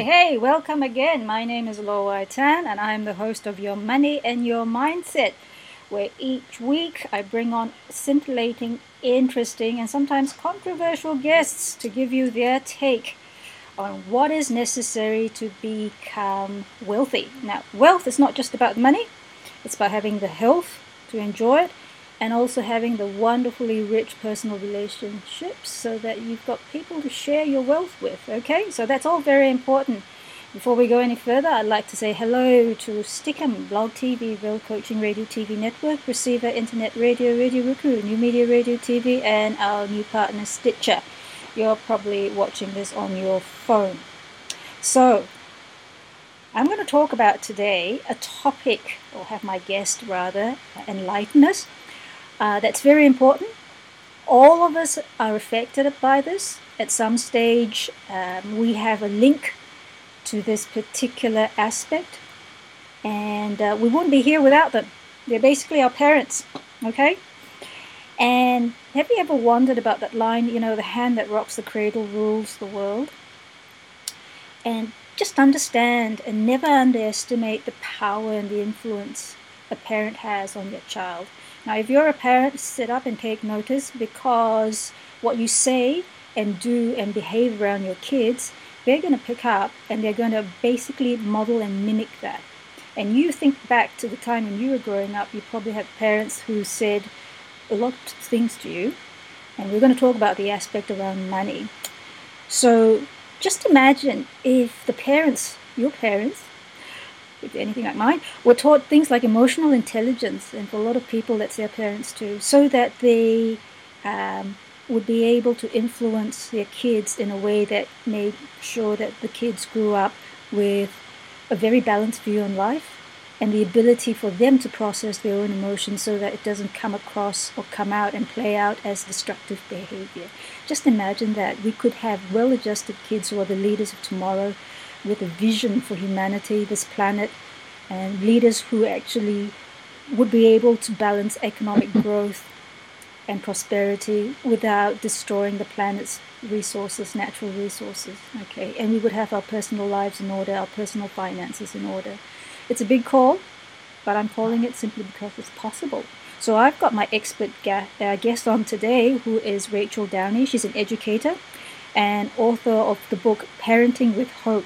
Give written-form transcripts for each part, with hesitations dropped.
Hey, welcome again. My name is Lo Wai Tan, and I'm the host of Your Money and Your Mindset, where each week I bring on scintillating, interesting, and sometimes controversial guests to give you their take on what is necessary to become wealthy. Now, wealth is not just about money, it's about having the health to enjoy it and also having the wonderfully rich personal relationships so that you've got people to share your wealth with. Okay, so that's all very important. Before we go any further, I'd like to say hello to Stickum, Blog TV, Real Coaching Radio TV Network, Receiver, Internet Radio, Radio Roku, New Media Radio TV, and our new partner Stitcher. You're probably watching this on your phone. So, I'm going to talk about today a topic, or have my guest rather, enlighten us. That's very important. All of us are affected by this. At some stage, we have a link to this particular aspect, and we wouldn't be here without them. They're basically our parents, okay? And have you ever wondered about that line, the hand that rocks the cradle rules the world? And just understand and never underestimate the power and the influence a parent has on your child. Now, if you're a parent, sit up and take notice, because what you say and do and behave around your kids, they're going to pick up and they're going to basically model and mimic that. And you think back to the time when you were growing up, you probably had parents who said a lot of things to you. And we're going to talk about the aspect around money. So just imagine if the parents, your parents, if anything like mine, were taught things like emotional intelligence, and for a lot of people that's their parents too, so that they would be able to influence their kids in a way that made sure that the kids grew up with a very balanced view on life and the ability for them to process their own emotions so that it doesn't come across or come out and play out as destructive behavior. Just imagine that we could have well-adjusted kids who are the leaders of tomorrow, with a vision for humanity, this planet, and leaders who actually would be able to balance economic growth and prosperity without destroying the planet's resources, natural resources. Okay, and we would have our personal lives in order, our personal finances in order. It's a big call, but I'm calling it simply because it's possible. So I've got my expert guest on today, who is Rachel Downey. She's an educator and author of the book Parenting with Hope: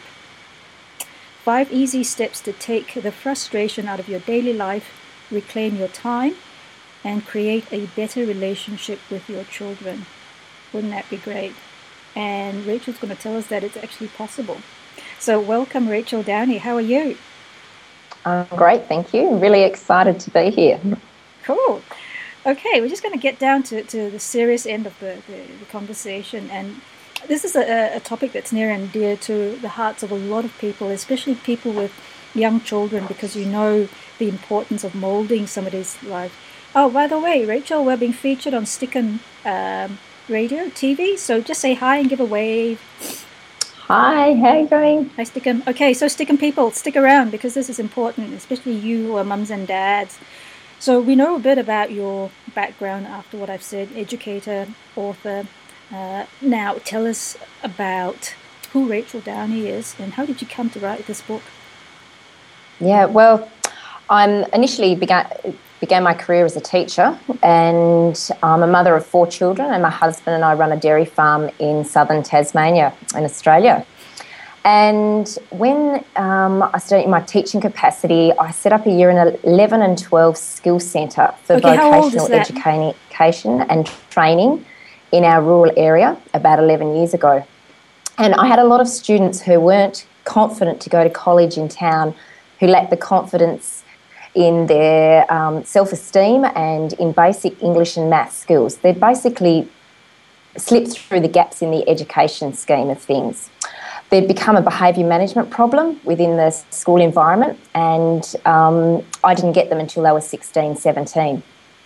5 Easy Steps to Take the Frustration Out of Your Daily Life, Reclaim Your Time, and Create a Better Relationship with Your Children. Wouldn't that be great? And Rachel's going to tell us that it's actually possible. So welcome, Rachel Downey. How are you? I'm great, thank you. I'm really excited to be here. Cool. Okay, we're just going to get down to the serious end of the conversation. And this is a topic that's near and dear to the hearts of a lot of people, especially people with young children, because you know the importance of molding somebody's life. Oh, by the way, Rachel, we're being featured on Stickum Radio TV, so just say hi and give a wave. Hi, how are you going? Hi, Stickum. Okay, so Stickum people, stick around, because this is important, especially you who are mums and dads. So we know a bit about your background after what I've said: educator, author. Now tell us about who Rachel Downey is and how did you come to write this book? Yeah, well, I initially began my career as a teacher, and I'm a mother of 4 children, and my husband and I run a dairy farm in southern Tasmania in Australia. And when I started in my teaching capacity, I set up a year in 11 and 12 skills centre for vocational education and training in our rural area about 11 years ago. And I had a lot of students who weren't confident to go to college in town, who lacked the confidence in their self-esteem and in basic English and maths skills. They'd basically slipped through the gaps in the education scheme of things. There'd become a behaviour management problem within the school environment, and I didn't get them until they were 16, 17.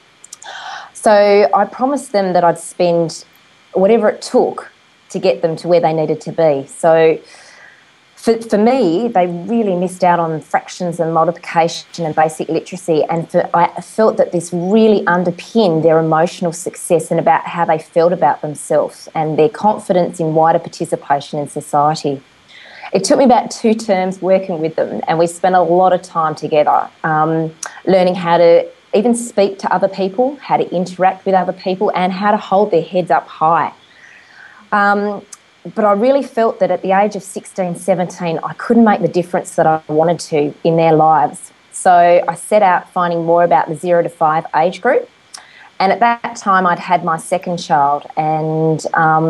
So I promised them that I'd spend whatever it took to get them to where they needed to be. So for me, they really missed out on fractions and multiplication and basic literacy, and I felt that this really underpinned their emotional success and about how they felt about themselves and their confidence in wider participation in society. It took me about 2 terms working with them, and we spent a lot of time together, learning how to even speak to other people, how to interact with other people, and how to hold their heads up high. But I really felt that at the age of 16, 17, I couldn't make the difference that I wanted to in their lives. So I set out finding more about the 0 to 5 age group. And at that time, I'd had my second child, and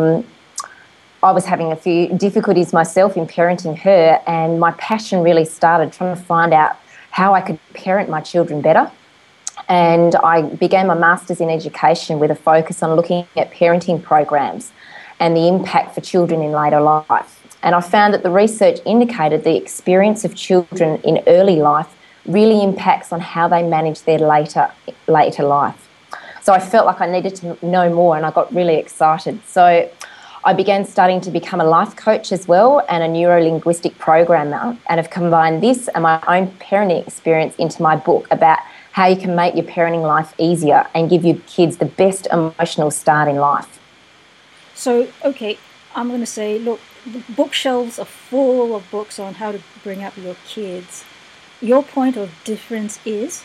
I was having a few difficulties myself in parenting her, and my passion really started trying to find out how I could parent my children better. And I began my Masters in Education with a focus on looking at parenting programs and the impact for children in later life. And I found that the research indicated the experience of children in early life really impacts on how they manage their later life. So I felt like I needed to know more, and I got really excited. So I began studying to become a life coach as well, and a neuro-linguistic programmer, and have combined this and my own parenting experience into my book about how you can make your parenting life easier and give your kids the best emotional start in life. So, okay, I'm going to say, look, the bookshelves are full of books on how to bring up your kids. Your point of difference is?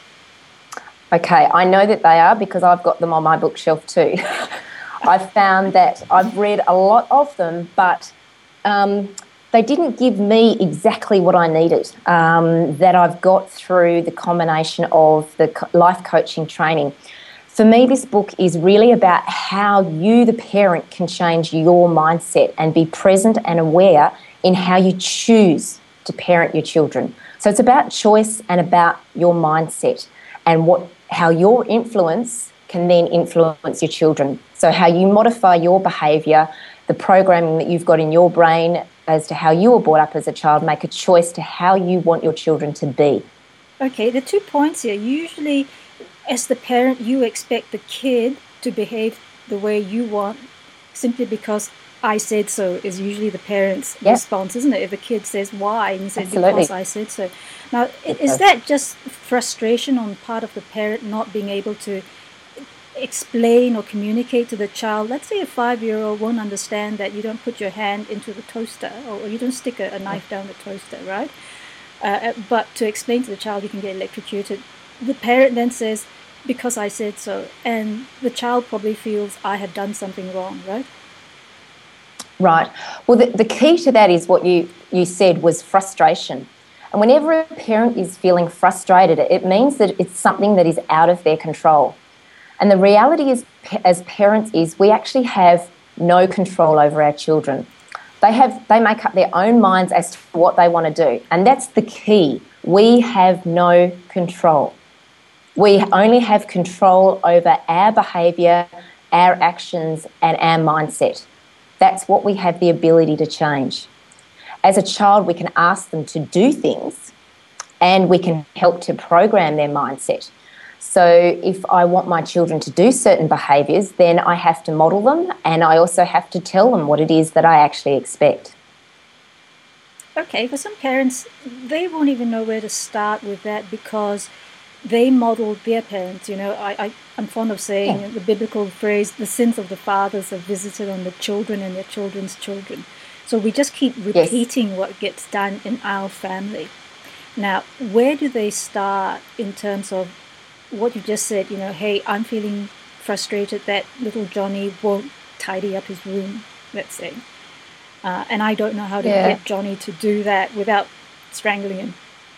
Okay, I know that they are because I've got them on my bookshelf too. I've found that I've read a lot of them, but they didn't give me exactly what I needed, that I've got through the combination of the life coaching training. For me, this book is really about how you, the parent, can change your mindset and be present and aware in how you choose to parent your children. So it's about choice and about your mindset and how your influence can then influence your children. So how you modify your behaviour, the programming that you've got in your brain as to how you were brought up as a child, make a choice to how you want your children to be. Okay, the 2 points here. Usually, as the parent, you expect the kid to behave the way you want simply because I said so is usually the parent's response, isn't it? If a kid says why, and you say because I said so. Now, is that just frustration on part of the parent not being able to explain or communicate to the child? Let's say a 5-year-old won't understand that you don't put your hand into the toaster, or you don't stick a knife down the toaster, right? But to explain to the child you can get electrocuted. The parent then says, because I said so, and the child probably feels I have done something wrong, right? Right. Well, the key to that is what you said was frustration. And whenever a parent is feeling frustrated, it means that it's something that is out of their control. And the reality is, as parents, is we actually have no control over our children. They make up their own minds as to what they want to do. And that's the key. We have no control. We only have control over our behaviour, our actions, and our mindset. That's what we have the ability to change. As a child, we can ask them to do things, and we can help to program their mindset. So if I want my children to do certain behaviours, then I have to model them, and I also have to tell them what it is that I actually expect. Okay, for some parents, they won't even know where to start with that because they modeled their parents. You know, I'm fond of saying the biblical phrase, the sins of the fathers are visited on the children and their children's children. So we just keep repeating what gets done in our family. Now, where do they start in terms of what you just said? You know, hey, I'm feeling frustrated that little Johnny won't tidy up his room, let's say. And I don't know how to get Johnny to do that without strangling him.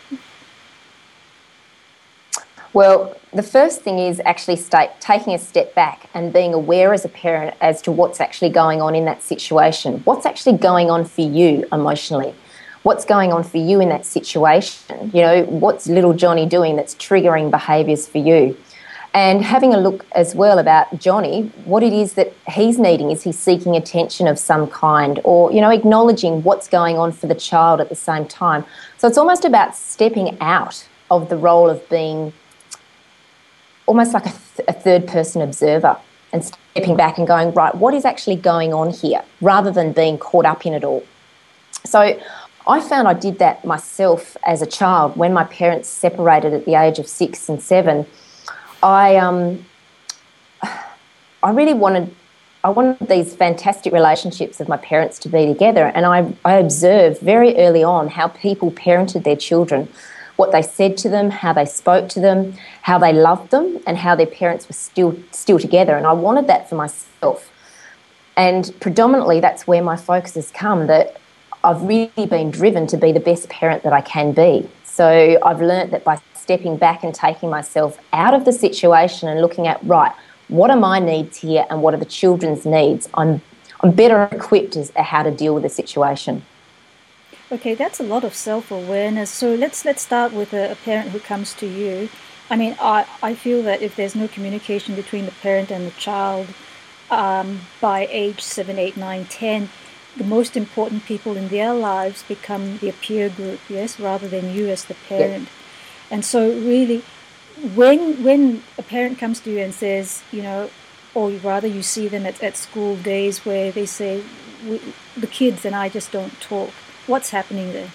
Well, the first thing is actually taking a step back and being aware as a parent as to what's actually going on in that situation. What's actually going on for you emotionally? What's going on for you in that situation? You know, what's little Johnny doing that's triggering behaviours for you? And having a look as well about Johnny, what it is that he's needing. Is he seeking attention of some kind? Or, you know, acknowledging what's going on for the child at the same time. So it's almost about stepping out of the role of being almost like a third-person observer and stepping back and going, right, what is actually going on here, rather than being caught up in it all. So I found I did that myself as a child. When my parents separated at the age of 6 and 7, I really wanted I wanted these fantastic relationships of my parents to be together, and I observed very early on how people parented their children, what they said to them, how they spoke to them, how they loved them, and how their parents were still together. And I wanted that for myself. And predominantly that's where my focus has come, that I've really been driven to be the best parent that I can be. So I've learnt that by stepping back and taking myself out of the situation and looking at, right, what are my needs here and what are the children's needs? I'm better equipped as to how to deal with the situation. Okay, that's a lot of self-awareness. So let's start with a parent who comes to you. I mean, I feel that if there's no communication between the parent and the child by age 7, 8, 9, 10, the most important people in their lives become their peer group, yes, rather than you as the parent. Yes. And so really, when a parent comes to you and says, or rather you see them at school days where they say, the kids and I just don't talk, what's happening there?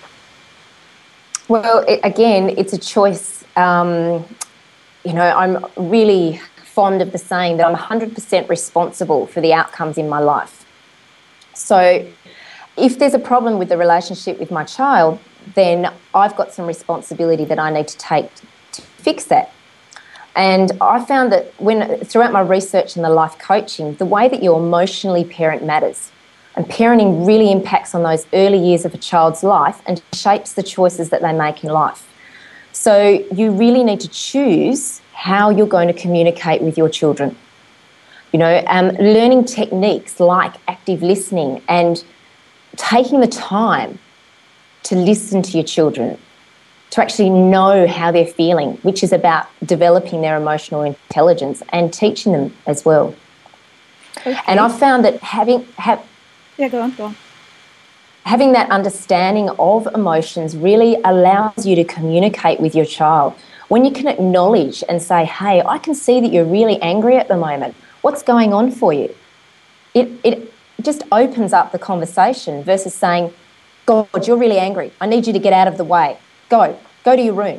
Well, again, it's a choice. I'm really fond of the saying that I'm 100% responsible for the outcomes in my life. So if there's a problem with the relationship with my child, then I've got some responsibility that I need to take to fix that. And I found that throughout my research and the life coaching, the way that you emotionally parent matters. And parenting really impacts on those early years of a child's life and shapes the choices that they make in life. So you really need to choose how you're going to communicate with your children. Learning techniques like active listening and taking the time to listen to your children, to actually know how they're feeling, which is about developing their emotional intelligence and teaching them as well. Okay. And I've found that go on. Having that understanding of emotions really allows you to communicate with your child. When you can acknowledge and say, hey, I can see that you're really angry at the moment. What's going on for you? It just opens up the conversation versus saying, God, you're really angry. I need you to get out of the way. Go to your room.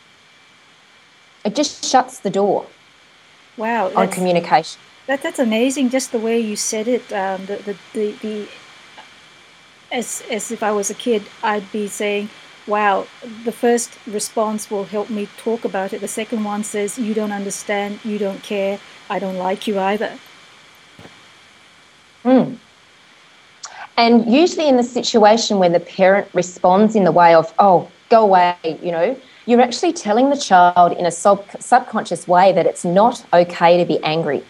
It just shuts the door. Wow, on communication. That's amazing. Just the way you said it. As if I was a kid, I'd be saying, "Wow." The first response will help me talk about it. The second one says, "You don't understand. You don't care. I don't like you either." And usually in the situation where the parent responds in the way of, oh, go away, you're actually telling the child in a subconscious way that it's not okay to be angry.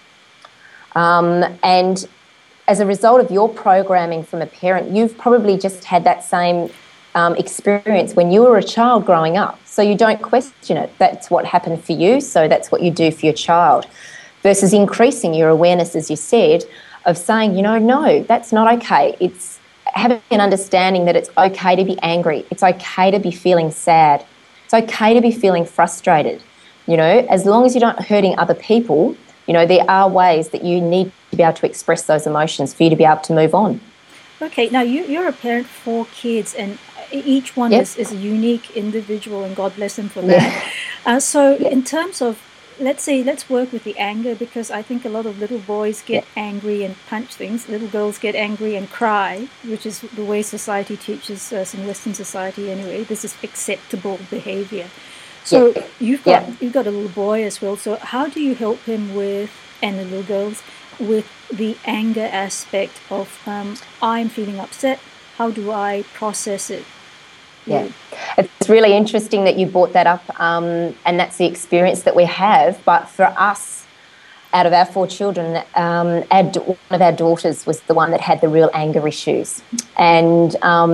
And as a result of your programming from a parent, you've probably just had that same experience when you were a child growing up. So you don't question it. That's what happened for you, so that's what you do for your child. Versus increasing your awareness, as you said, of saying, no, that's not okay. It's having an understanding that it's okay to be angry. It's okay to be feeling sad. It's okay to be feeling frustrated. As long as you're not hurting other people, there are ways that you need to be able to express those emotions for you to be able to move on. Okay, now you're a parent for kids, and each one is a unique individual, and God bless them for that. In terms of, let's work with the anger, because I think a lot of little boys get angry and punch things. Little girls get angry and cry, which is the way society teaches us in Western society anyway. This is acceptable behavior. So you've got a little boy as well. So how do you help him and the little girls, with the anger aspect of I'm feeling upset? How do I process it? Yeah, it's really interesting that you brought that up, and that's the experience that we have. But for us, out of our 4 children, one of our daughters was the one that had the real anger issues. And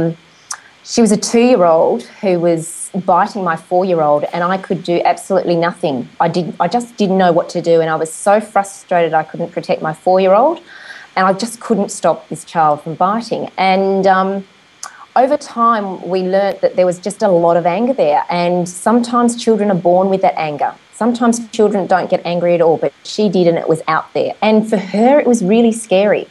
she was a 2-year-old who was biting my 4-year-old, and I could do absolutely nothing. I just didn't know what to do, and I was so frustrated I couldn't protect my 4-year-old, and I just couldn't stop this child from biting. And over time, we learnt that there was just a lot of anger there, and sometimes children are born with that anger. Sometimes children don't get angry at all, but she did, and it was out there. And for her, it was really scary.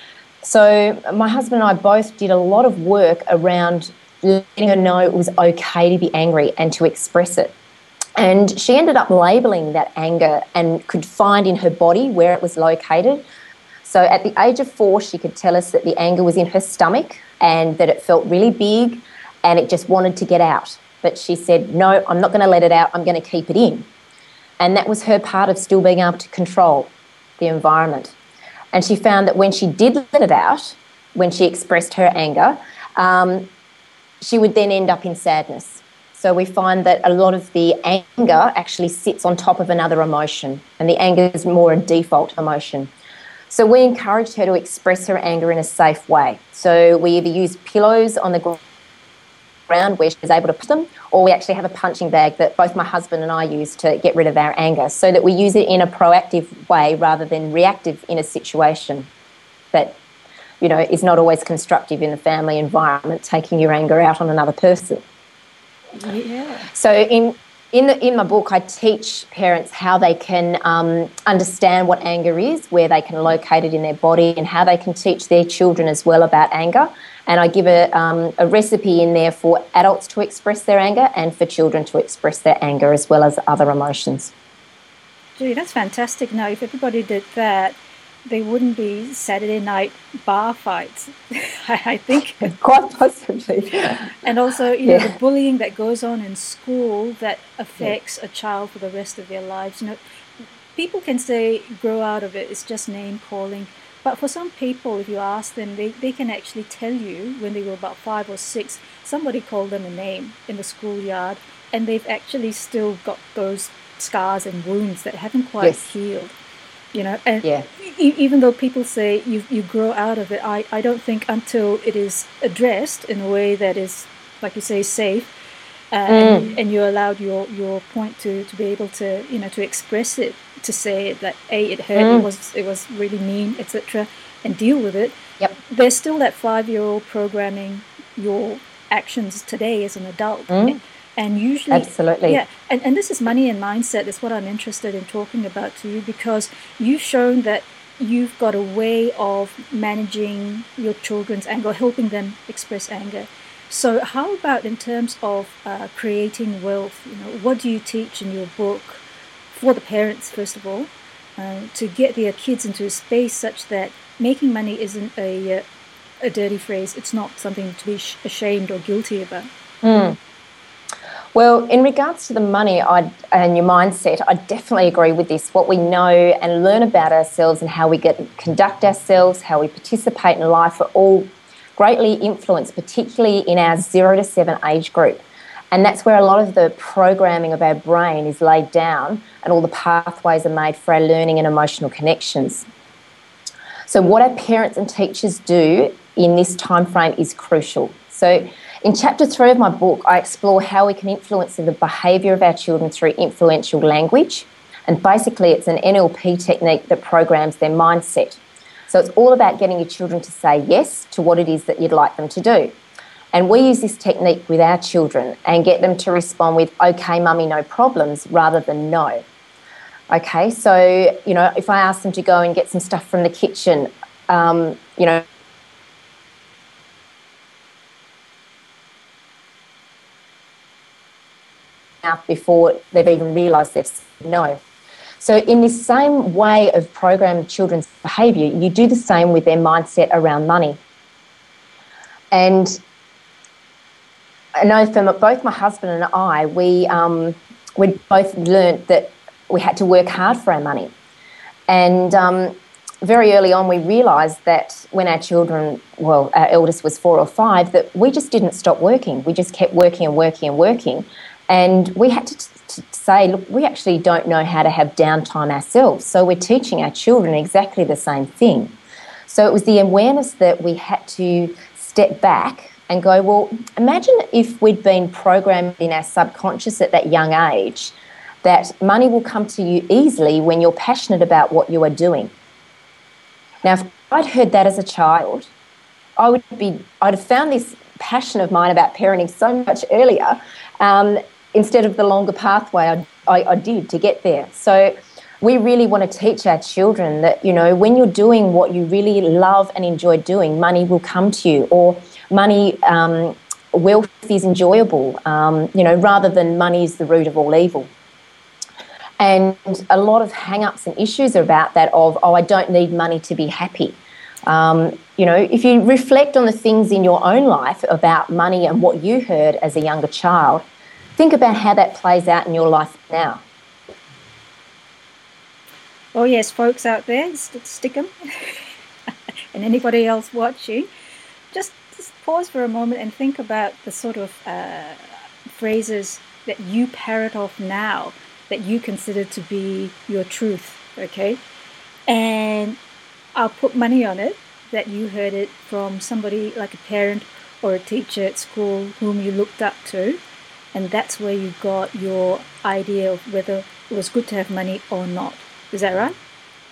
So my husband and I both did a lot of work around letting her know it was okay to be angry and to express it. And she ended up labelling that anger and could find in her body where it was located. So at the age of 4, she could tell us that the anger was in her stomach and that it felt really big and it just wanted to get out. But she said, no, I'm not going to let it out, I'm going to keep it in. And that was her part of still being able to control the environment. And she found that when she did let it out, when she expressed her anger, she would then end up in sadness. So we find that a lot of the anger actually sits on top of another emotion, and the anger is more a default emotion. So we encouraged her to express her anger in a safe way. So we either use pillows on the ground where she's able to put them, or we actually have a punching bag that both my husband and I use to get rid of our anger, so that we use it in a proactive way rather than reactive in a situation that, you know, is not always constructive in the family environment, taking your anger out on another person. Yeah. So in my book, I teach parents how they can understand what anger is, where they can locate it in their body, and how they can teach their children as well about anger. And I give a recipe in there for adults to express their anger and for children to express their anger as well as other emotions. Gee, that's fantastic. Now, if everybody did that, they wouldn't be Saturday night bar fights, I think. Quite possibly. And also, you know, the bullying that goes on in school that affects a child for the rest of their lives. You know, people can say grow out of it, it's just name calling. But for some people, if you ask them, they can actually tell you when they were about 5 or 6, somebody called them a name in the schoolyard, and they've actually still got those scars and wounds that haven't quite healed. You know, and even though people say you grow out of it, I don't think until it is addressed in a way that is, like you say, safe, and you're allowed your point to be able to, you know, to express it, to say that it hurt, it was really mean, etc., and deal with it. Yep. There's still that 5-year-old programming your actions today as an adult. And usually, absolutely, yeah, and this is money and mindset. Is what I'm interested in talking about to you, because you've shown that you've got a way of managing your children's anger, helping them express anger. So, how about in terms of creating wealth? You know, what do you teach in your book for the parents, first of all, to get their kids into a space such that making money isn't a dirty phrase? It's not something to be ashamed or guilty about. Well, in regards to the money and your mindset, I definitely agree with this. What we know and learn about ourselves and how we conduct ourselves, how we participate in life are all greatly influenced, particularly in our 0 to 7 age group. And that's where a lot of the programming of our brain is laid down and all the pathways are made for our learning and emotional connections. So what our parents and teachers do in this time frame is crucial. So in chapter 3 of my book, I explore how we can influence the behaviour of our children through influential language. And basically, it's an NLP technique that programs their mindset. So it's all about getting your children to say yes to what it is that you'd like them to do. And we use this technique with our children and get them to respond with, okay, mummy, no problems, rather than no. Okay, so, you know, if I ask them to go and get some stuff from the kitchen, you know, before they've even realised they've said no. So in this same way of programming children's behaviour, you do the same with their mindset around money. And I know from both my husband and I, we both learnt that we had to work hard for our money. And very early on, we realised that when our children, well, our eldest was 4 or 5, that we just didn't stop working. We just kept working and working and working. And we had to say, look, we actually don't know how to have downtime ourselves. So we're teaching our children exactly the same thing. So it was the awareness that we had to step back and go, well, imagine if we'd been programmed in our subconscious at that young age that money will come to you easily when you're passionate about what you are doing. Now, if I'd heard that as a child, I'd have found this passion of mine about parenting so much earlier, instead of the longer pathway I did to get there. So we really want to teach our children that, you know, when you're doing what you really love and enjoy doing, money will come to you, or money, wealth is enjoyable, you know, rather than money is the root of all evil. And a lot of hang-ups and issues are about that of, oh, I don't need money to be happy. If you reflect on the things in your own life about money and what you heard as a younger child, think about how that plays out in your life now. Oh, yes, folks out there, stick them. And anybody else watching, just pause for a moment and think about the sort of phrases that you parrot off now that you consider to be your truth, okay? And I'll put money on it that you heard it from somebody like a parent or a teacher at school whom you looked up to, and that's where you got your idea of whether it was good to have money or not. Is that right?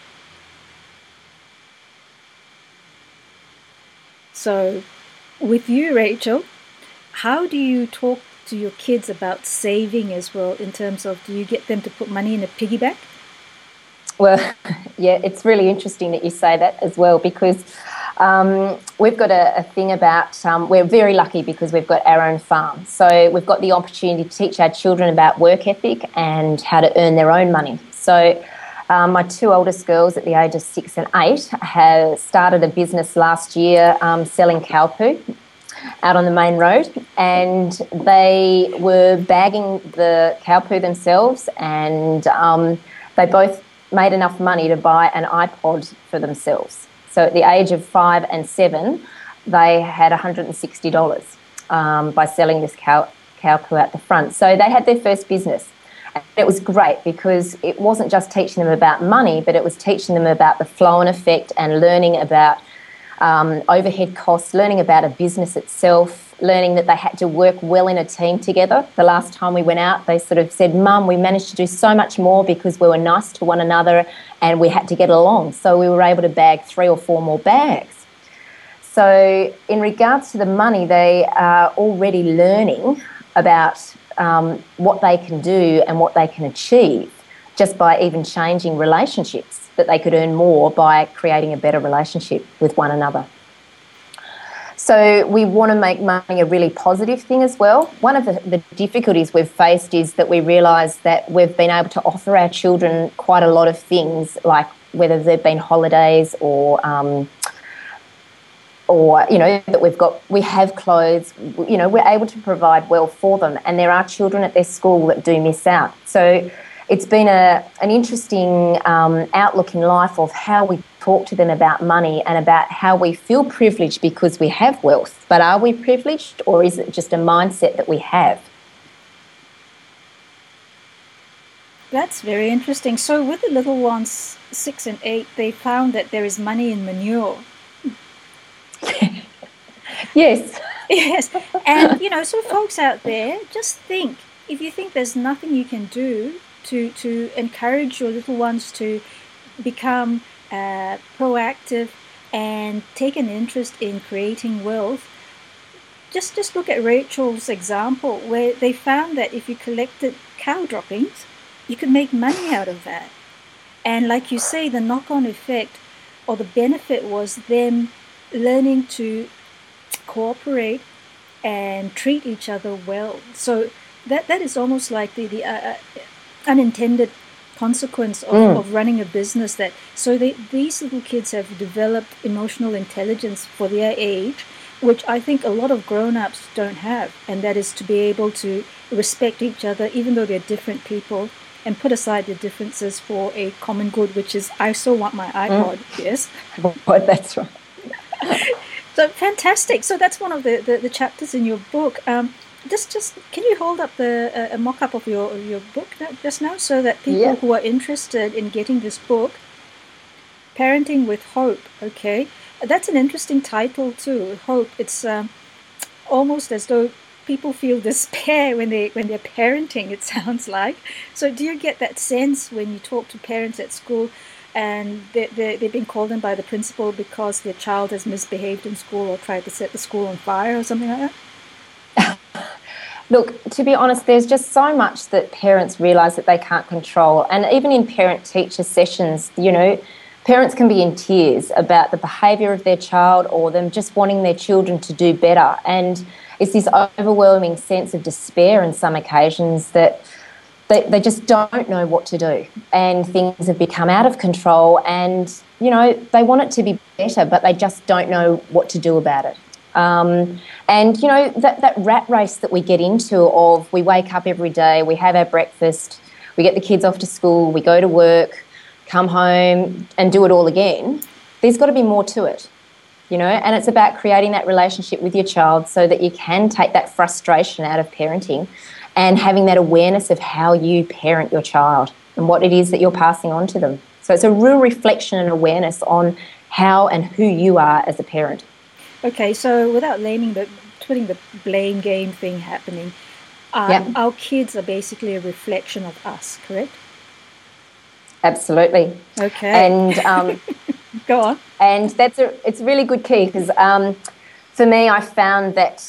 So with you, Rachel, how do you talk to your kids about saving as well, in terms of, do you get them to put money in a piggy bank? Well, yeah, it's really interesting that you say that as well, because we've got a thing about, we're very lucky because we've got our own farm. So we've got the opportunity to teach our children about work ethic and how to earn their own money. So my two oldest girls at the age of 6 and 8 have started a business last year selling cow poo out on the main road, and they were bagging the cow poo themselves, and they both made enough money to buy an iPod for themselves. So at the age of 5 and 7, they had $160 by selling this cow poo out the front. So they had their first business. And it was great because it wasn't just teaching them about money, but it was teaching them about the flow and effect and learning about overhead costs, learning about a business itself, learning that they had to work well in a team together. The last time we went out, they sort of said, Mum, we managed to do so much more because we were nice to one another and we had to get along. So we were able to bag 3 or 4 more bags. So in regards to the money, they are already learning about what they can do and what they can achieve just by even changing relationships, that they could earn more by creating a better relationship with one another. So we want to make money a really positive thing as well. One of the difficulties we've faced is that we realise that we've been able to offer our children quite a lot of things, like whether they've been holidays or that we have clothes, we're able to provide well for them. And there are children at their school that do miss out. So it's been an interesting outlook in life of how we talk to them about money and about how we feel privileged because we have wealth. But are we privileged, or is it just a mindset that we have? That's very interesting. So with the little ones, 6 and 8, they found that there is money in manure. Yes. Yes. And, so folks out there, just think, if you think there's nothing you can do to encourage your little ones to become proactive and take an interest in creating wealth, just look at Rachel's example, where they found that if you collected cow droppings, you could make money out of that. And like you say, the knock-on effect or the benefit was them learning to cooperate and treat each other well. So that is almost like the unintended consequence of running a business. These little kids have developed emotional intelligence for their age, which I think a lot of grown-ups don't have, and that is to be able to respect each other even though they're different people, and put aside the differences for a common good, which is, I still want my iPod. Yes. Well, that's right. So fantastic. So that's one of the chapters in your book. Just can you hold up a mock-up of your book just now, so that people who are interested in getting this book, Parenting with Hope, okay? That's an interesting title too, Hope. It's almost as though people feel despair when they're parenting, it sounds like. So do you get that sense when you talk to parents at school and they've been called in by the principal because their child has misbehaved in school or tried to set the school on fire or something like that? Look, to be honest, there's just so much that parents realise that they can't control. And even in parent-teacher sessions, parents can be in tears about the behaviour of their child or them just wanting their children to do better. And it's this overwhelming sense of despair on some occasions that they just don't know what to do, and things have become out of control, and, you know, they want it to be better, but they just don't know what to do about it. And, you know, that rat race that we get into of we wake up every day, we have our breakfast, we get the kids off to school, we go to work, come home and do it all again, there's got to be more to it, you know, and it's about creating that relationship with your child so that you can take that frustration out of parenting and having that awareness of how you parent your child and what it is that you're passing on to them. So it's a real reflection and awareness on how and who you are as a parent. Okay, so without putting the blame game thing happening, our kids are basically a reflection of us, correct? Absolutely. Okay. And go on. And it's a really good key because for me, I found that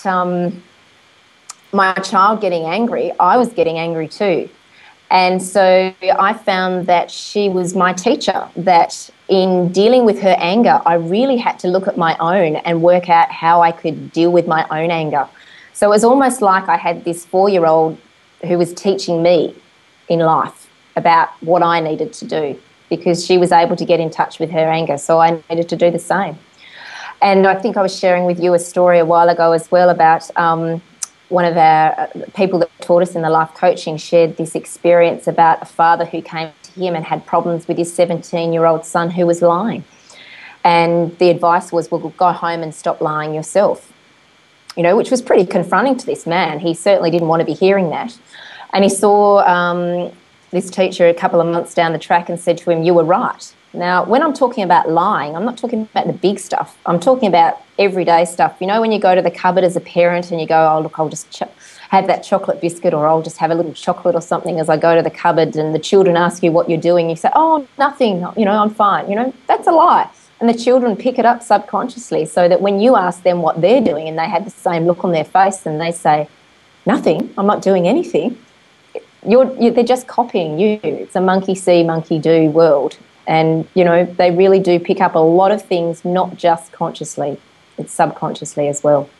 my child getting angry, I was getting angry too. And so I found that she was my teacher, that in dealing with her anger, I really had to look at my own and work out how I could deal with my own anger. So it was almost like I had this 4-year-old who was teaching me in life about what I needed to do, because she was able to get in touch with her anger, so I needed to do the same. And I think I was sharing with you a story a while ago as well about one of our people that taught us in the life coaching shared this experience about a father who came to him and had problems with his 17-year-old son who was lying. And the advice was, well, go home and stop lying yourself, you know, which was pretty confronting to this man. He certainly didn't want to be hearing that. And he saw this teacher a couple of months down the track and said to him, you were right. Now, when I'm talking about lying, I'm not talking about the big stuff. I'm talking about everyday stuff. You know, when you go to the cupboard as a parent and you go, oh, look, I'll just have that chocolate biscuit, or I'll just have a little chocolate or something as I go to the cupboard, and the children ask you what you're doing. You say, oh, nothing, you know, I'm fine. You know, that's a lie. And the children pick it up subconsciously, so that when you ask them what they're doing and they have the same look on their face and they say, nothing, I'm not doing anything, they're just copying you. It's a monkey see, monkey do world. And, you know, they really do pick up a lot of things, not just consciously, it's subconsciously as well.